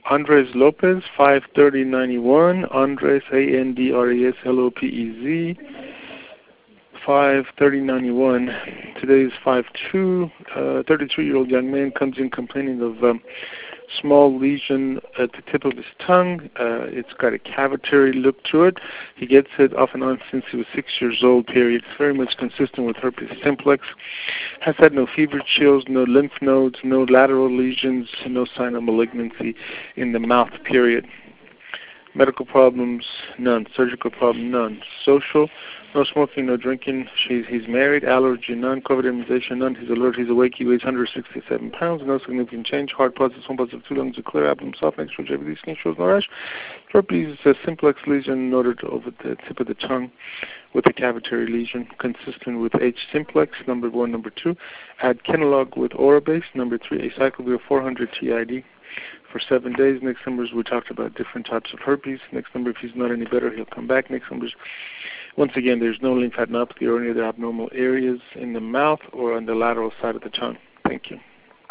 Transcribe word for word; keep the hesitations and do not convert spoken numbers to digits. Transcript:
Andres Lopez, five thirty ninety-one. Andres, A N D R E S L O P E Z, five thirty ninety-one. Today is five two. Uh, thirty-three-year-old young man comes in complaining of um, small lesion at the tip of his tongue. Uh, it's got a cavitary look to it. He gets it off and on since he was six years old, period. It's very much consistent with herpes simplex. Has had no fever, chills, no lymph nodes, no lateral lesions, no sign of malignancy in the mouth, period. Medical problems, none. Surgical problem, none. Social, no smoking, no drinking. She's, he's married. Allergy, none. COVID immunization, none. He's alert. He's awake. He weighs one hundred sixty-seven pounds. No significant change. Heart positive, home positive, two lungs are clear. Abdomen soft. Next to J V D skin shows no rash. Herpes uh, simplex lesion noted over the tip of the tongue with a cavitary lesion consistent with H. simplex, number one. Number two, add Kenalog with Orabase. Number three, acyclovir four hundred T I D. For seven days. Next numbers, we talked about different types of herpes. Next number, if he's not any better, he'll come back. Next numbers, once again, there's no lymphadenopathy or any other abnormal areas in the mouth or on the lateral side of the tongue. Thank you.